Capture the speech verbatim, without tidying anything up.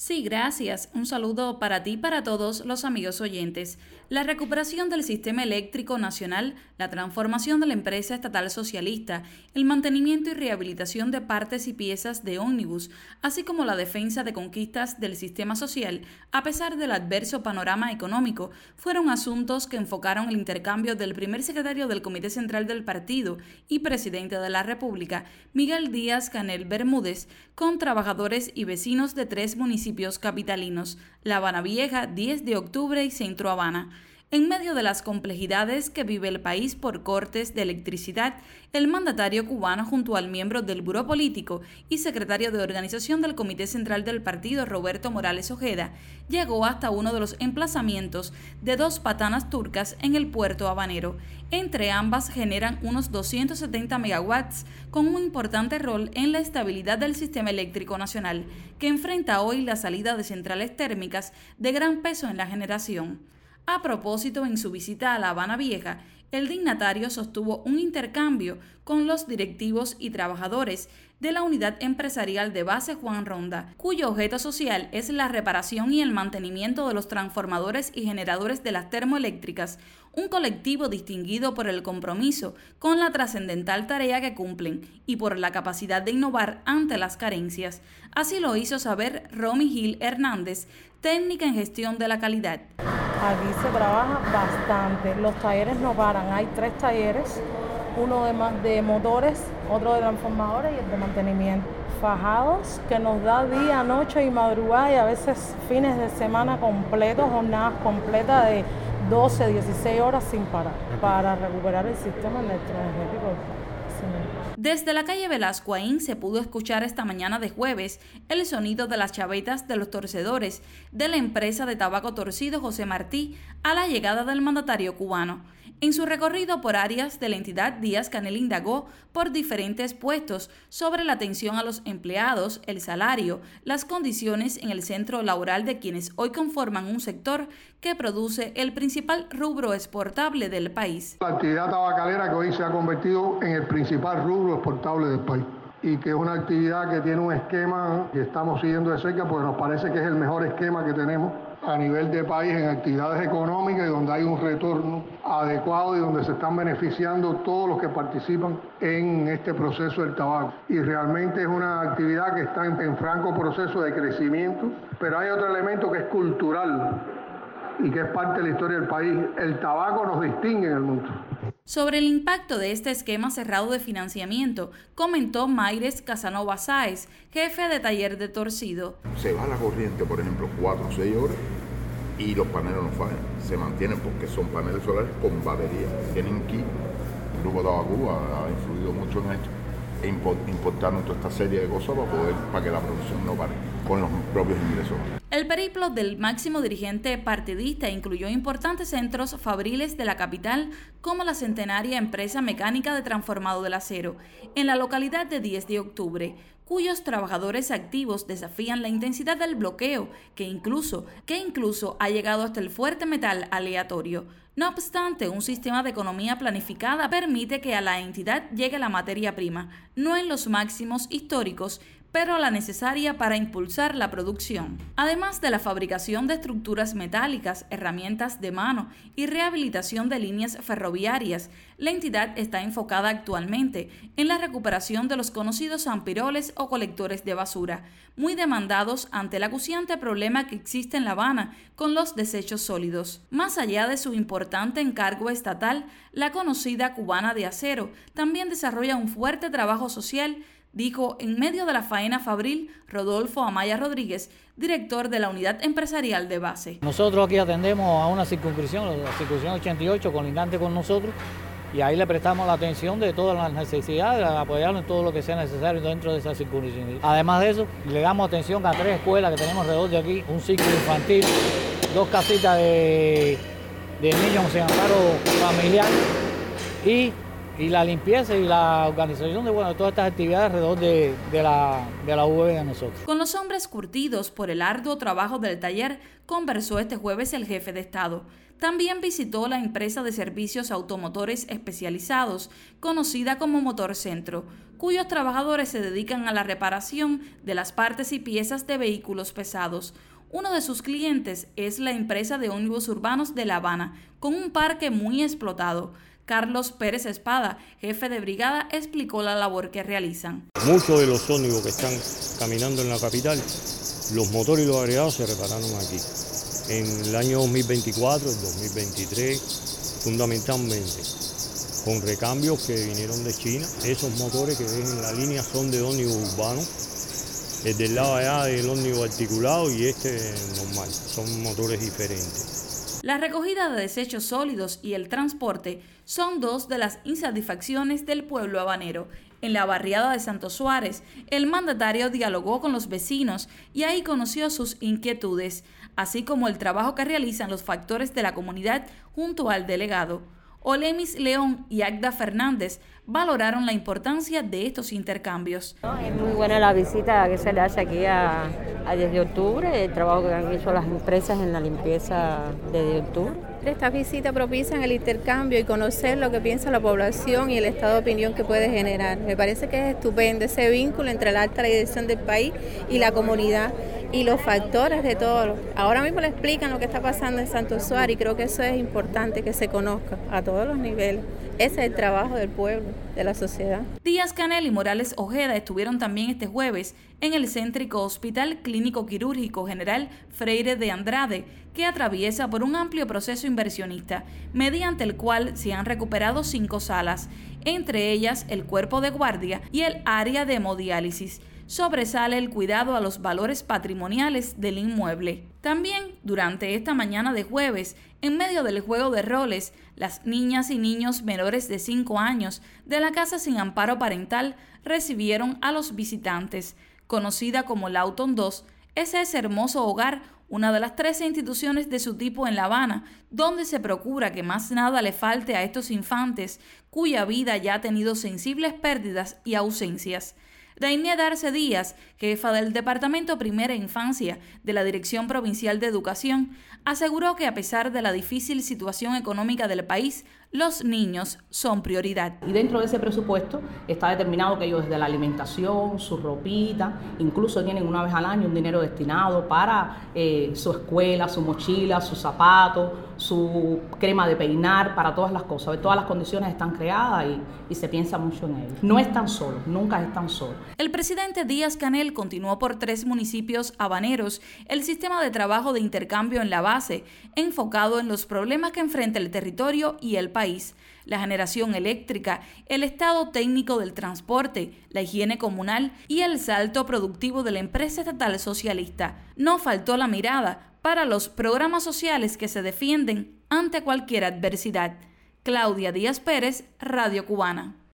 Sí, gracias. Un saludo para ti y para todos los amigos oyentes. La recuperación del sistema eléctrico nacional, la transformación de la empresa estatal socialista, el mantenimiento y rehabilitación de partes y piezas de ómnibus, así como la defensa de conquistas del sistema social, a pesar del adverso panorama económico, fueron asuntos que enfocaron el intercambio del primer secretario del Comité Central del Partido y presidente de la República, Miguel Díaz-Canel Bermúdez, con trabajadores y vecinos de tres municipios capitalinos, La Habana Vieja, diez de octubre y Centro Habana. En medio de las complejidades que vive el país por cortes de electricidad, el mandatario cubano, junto al miembro del Buró Político y secretario de organización del Comité Central del Partido, Roberto Morales Ojeda, llegó hasta uno de los emplazamientos de dos patanas turcas en el puerto habanero. Entre ambas generan unos doscientos setenta megawatts, con un importante rol en la estabilidad del sistema eléctrico nacional, que enfrenta hoy la salida de centrales térmicas de gran peso en la generación. A propósito, en su visita a La Habana Vieja, el dignatario sostuvo un intercambio con los directivos y trabajadores de la unidad empresarial de base Juan Ronda, cuyo objeto social es la reparación y el mantenimiento de los transformadores y generadores de las termoeléctricas, un colectivo distinguido por el compromiso con la trascendental tarea que cumplen y por la capacidad de innovar ante las carencias. Así lo hizo saber Romy Gil Hernández, técnica en gestión de la calidad. Aquí se trabaja bastante, los talleres no paran, hay tres talleres, uno de, de motores, otro de transformadores y el de mantenimiento. Fajados, que nos da día, noche y madrugada y a veces fines de semana completos, jornadas completas de doce, dieciséis horas sin parar, para recuperar el sistema electroenergético. Desde la calle Velasco Aín se pudo escuchar esta mañana de jueves el sonido de las chavetas de los torcedores de la empresa de tabaco torcido José Martí a la llegada del mandatario cubano. En su recorrido por áreas de la entidad, Díaz-Canel indagó por diferentes puestos sobre la atención a los empleados, el salario, las condiciones en el centro laboral de quienes hoy conforman un sector que produce el principal rubro exportable del país. La actividad tabacalera que hoy se ha convertido en el principal rubro exportable del país y que es una actividad que tiene un esquema que estamos siguiendo de cerca porque nos parece que es el mejor esquema que tenemos a nivel de país en actividades económicas y donde hay un retorno adecuado y donde se están beneficiando todos los que participan en este proceso del tabaco. Y realmente es una actividad que está en, en franco proceso de crecimiento, pero hay otro elemento que es cultural y que es parte de la historia del país. El tabaco nos distingue en el mundo. Sobre el impacto de este esquema cerrado de financiamiento, comentó Mayres Casanova Sáez, jefe de taller de torcido. Se va la corriente, por ejemplo, cuatro o seis horas y los paneles no fallan. Se mantienen porque son paneles solares con batería. Tienen que, el Grupo Tabacuba ha influido mucho en esto, e importaron toda esta serie de cosas para poder, para que la producción no pare con los propios ingresos. El periplo del máximo dirigente partidista incluyó importantes centros fabriles de la capital, como la centenaria empresa mecánica de transformado del acero, en la localidad de diez de octubre, cuyos trabajadores activos desafían la intensidad del bloqueo, que incluso, que incluso ha llegado hasta el fuerte metal aleatorio. No obstante, un sistema de economía planificada permite que a la entidad llegue la materia prima, no en los máximos históricos, pero la necesaria para impulsar la producción. Además de la fabricación de estructuras metálicas, herramientas de mano y rehabilitación de líneas ferroviarias, la entidad está enfocada actualmente en la recuperación de los conocidos ampiroles o colectores de basura, muy demandados ante el acuciante problema que existe en La Habana con los desechos sólidos. Más allá de su importante encargo estatal, la conocida Cubana de Acero también desarrolla un fuerte trabajo social, dijo en medio de la faena fabril Rodolfo Amaya Rodríguez, director de la unidad empresarial de base. Nosotros aquí atendemos a una circunscripción, la circunscripción ochenta y ocho, colindante con nosotros, y ahí le prestamos la atención de todas las necesidades, apoyarlo en todo lo que sea necesario dentro de esa circunscripción. Además de eso, le damos atención a tres escuelas que tenemos alrededor de aquí, un ciclo infantil, dos casitas de, de niños sin amparo familiar y y la limpieza y la organización de, bueno, de todas estas actividades alrededor de, de, la, de la U V de nosotros. Con los hombres curtidos por el arduo trabajo del taller, conversó este jueves el jefe de Estado. También visitó la empresa de servicios automotores especializados, conocida como Motor Centro, cuyos trabajadores se dedican a la reparación de las partes y piezas de vehículos pesados. Uno de sus clientes es la empresa de ómnibus urbanos de La Habana, con un parque muy explotado. Carlos Pérez Espada, jefe de brigada, explicó la labor que realizan. Muchos de los ómnibus que están caminando en la capital, los motores y los agregados se repararon aquí. En el año dos mil veinticuatro, dos mil veintitrés, fundamentalmente, con recambios que vinieron de China. Esos motores que ven en la línea son de ómnibus urbanos, el del lado allá del ómnibus articulado y este normal, son motores diferentes. La recogida de desechos sólidos y el transporte son dos de las insatisfacciones del pueblo habanero. En la barriada de Santo Suárez, el mandatario dialogó con los vecinos y ahí conoció sus inquietudes, así como el trabajo que realizan los factores de la comunidad junto al delegado. Olemis León y Agda Fernández valoraron la importancia de estos intercambios. Es muy buena la visita que se le hace aquí a, a diez de octubre, el trabajo que han hecho las empresas en la limpieza de diez de octubre. Estas visitas propician el intercambio y conocer lo que piensa la población y el estado de opinión que puede generar. Me parece que es estupendo ese vínculo entre la alta dirección del país y la comunidad y los factores de todo. Ahora mismo le explican lo que está pasando en Santo Suárez y creo que eso es importante que se conozca a todos los niveles. Ese es el trabajo del pueblo, de la sociedad. Díaz-Canel y Morales Ojeda estuvieron también este jueves en el céntrico Hospital Clínico Quirúrgico General Freire de Andrade, que atraviesa por un amplio proceso inversionista, mediante el cual se han recuperado cinco salas, entre ellas el cuerpo de guardia y el área de hemodiálisis. Sobresale el cuidado a los valores patrimoniales del inmueble. También, durante esta mañana de jueves, en medio del juego de roles, las niñas y niños menores de cinco años de la Casa Sin Amparo Parental recibieron a los visitantes. Conocida como Lawton dos, ese es hermoso hogar, una de las trece instituciones de su tipo en La Habana, donde se procura que más nada le falte a estos infantes, cuya vida ya ha tenido sensibles pérdidas y ausencias. Dainé Darce Díaz, jefa del Departamento Primera Infancia de la Dirección Provincial de Educación, aseguró que a pesar de la difícil situación económica del país, los niños son prioridad. Y dentro de ese presupuesto está determinado que ellos desde la alimentación, su ropita, incluso tienen una vez al año un dinero destinado para eh, su escuela, su mochila, sus zapatos, su crema de peinar, para todas las cosas. Todas las condiciones están creadas y, y se piensa mucho en ellos. No están solos, nunca están solos. El presidente Díaz-Canel continuó por tres municipios habaneros el sistema de trabajo de intercambio en la base, enfocado en los problemas que enfrenta el territorio y el país. país, la generación eléctrica, el estado técnico del transporte, la higiene comunal y el salto productivo de la empresa estatal socialista. No faltó la mirada para los programas sociales que se defienden ante cualquier adversidad. Claudia Díaz Pérez, Radio Cubana.